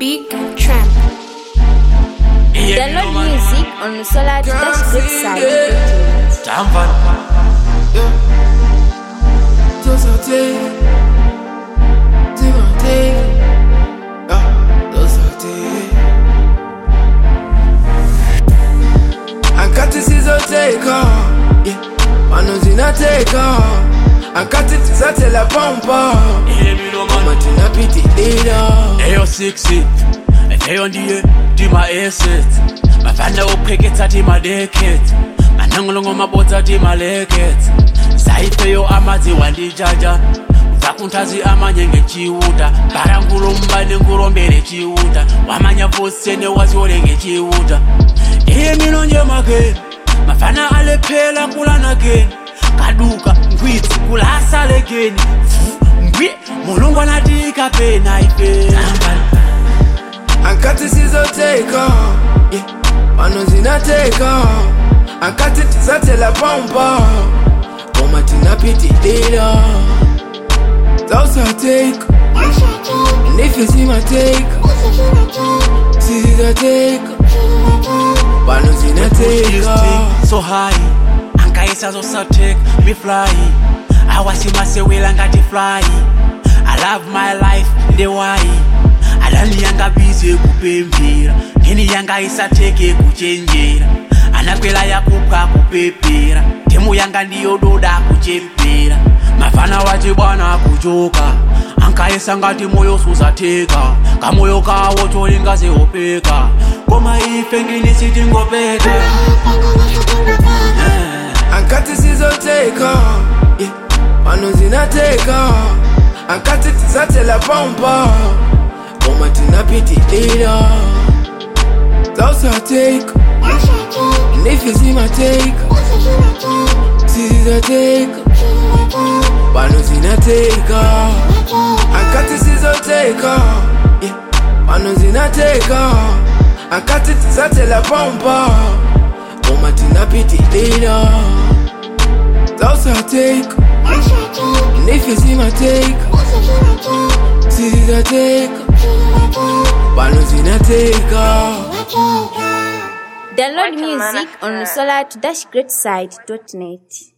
Big Tramp. Download music on the Solar-website. Jamvan. Ankati sizoteka, pano zinateka. Ankati tizatela pompa, mama tinapitilira. Eyo 6 eyo ndiye tima assets. Mafana upheketha tima decades. Manangolongo mabotha tima leggings. Saifeyo amazi wandijaja. Vakuntazi amanye ngechiuta. Barangulo mbane ngurombele chiuta. Wamanya vosene waziole ngechiuta. Iye milonje make. Mafana alephela kulana gen. Kaduka ngwitsi kulasa legeni. Ngwi mulungu anatika pena ife. Ankati sizoteka, pano zinateka. Ankati tizatela pompa, mama tinapitilira. Zawusateka, and if you see my take, sizateka, pano zinateka. So high, ankaisa zo take me fly. Awasimasewela ngati fly. I love my life the way. Adani yanga busy kupembera. Ngeni yanga isateke kuchenjera. Anakwela yakupka kupepera. Temu yanga ndiyo doda kuchepera. Mafana wachi bwana kujoka. Ankaisa ngati moyo susateka. Kamoyo kawo cholinga seopeka. Koma ife ngini sitingopeka. Ankati sizoteka, pano zinateka. Ankati tizatela pompa, mama tinapitilira. Zawusateka, and if you see my take, sizateka, pano zinateka. Ankati sizoteka, pano zinateka. Ankati tizatela pompa, mama tinapitilira. Zawusateka, and if you see my take, sizateka, pano zinateka. Download music on the Solar-website.net.